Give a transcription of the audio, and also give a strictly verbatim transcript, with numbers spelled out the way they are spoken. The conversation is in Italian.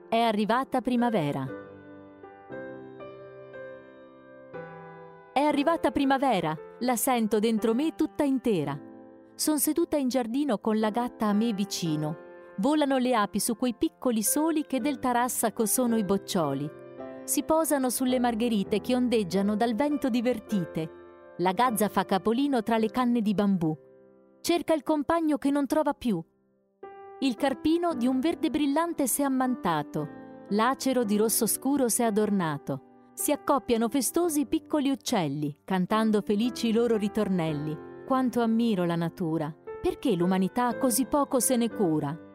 È arrivata primavera. È arrivata primavera, la sento dentro me tutta intera. Son seduta in giardino con la gatta a me vicino. Volano le api su quei piccoli soli che del tarassaco sono i boccioli. Si posano sulle margherite che ondeggiano dal vento divertite. La gazza fa capolino tra le canne di bambù. Cerca il compagno che non trova più. Il carpino di un verde brillante s'è ammantato. L'acero di rosso scuro s'è adornato. Si accoppiano festosi piccoli uccelli, cantando felici i loro ritornelli. Quanto ammiro la natura. Perché l'umanità così poco se ne cura?